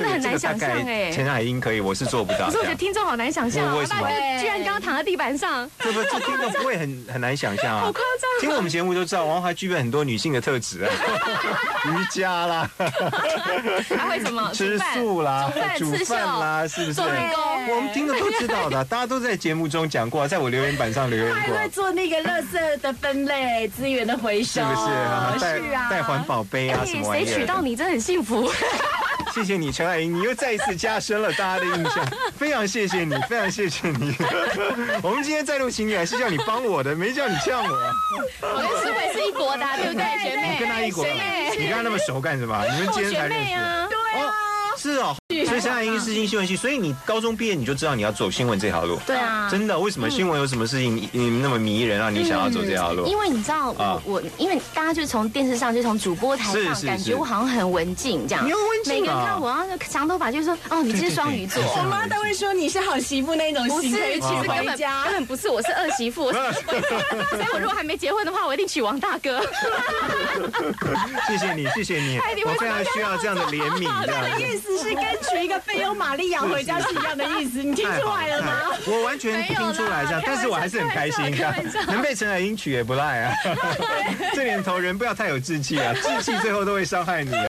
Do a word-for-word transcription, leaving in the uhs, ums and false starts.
这很难想象哎。 陈海英可以，我是做不到。 可是我觉得听众好难想象， 为什么？ 居然刚刚躺在地板上， 这不这听众不会很很难想象啊？ 好夸张！ 听我们节目都知道，王华具备很多女性的特质啊，瑜伽啦， 还会什么？ 吃素啦，煮饭啦，是不是？ 做美工， 我们听的都知道的，大家都在节目中讲过，在我留言板上留言过。 还会做那个垃圾的分类、资源的回收， 是不是？带是啊， 带环保杯啊，什么玩意儿？ 谁娶到你真的很幸福。 谢谢你，陈海英，你又再一次加深了大家的印象，非常谢谢你，非常谢谢你。我们今天再录情侣还是叫你帮我的，没叫你呛我。 我跟诗慧是一国的，对不对，学妹？ 你跟他一国的，你跟他那么熟干什么？你们今天才认识啊？ 对啊。 是哦，所以陈海英是新新闻系，所以你高中毕业你就知道你要走新闻这条路。 对啊， 真的？为什么新闻有什么事情你那么迷人，让你想要走这条路？ 因为你知道我我，因为大家就从电视上就从主播台上，感觉我好像很文静这样。 你很文静， 每个人看我，然后长头发就说哦，你这是双鱼座。 我妈都会说你是好媳妇那种型，可以娶回家。 根本不是，我是二媳妇。所以我如果还没结婚的话，我一定娶王大哥。 谢谢你，谢谢你，我非常需要这样的怜悯。 他的意思是跟娶一个费欧玛利亚回家是一样的意思，你听出来了吗？ 我完全听出来这样，但是我还是很开心，这样能被陈海英娶也不赖啊。这年头人不要太有志气啊，志气最后都会伤害你。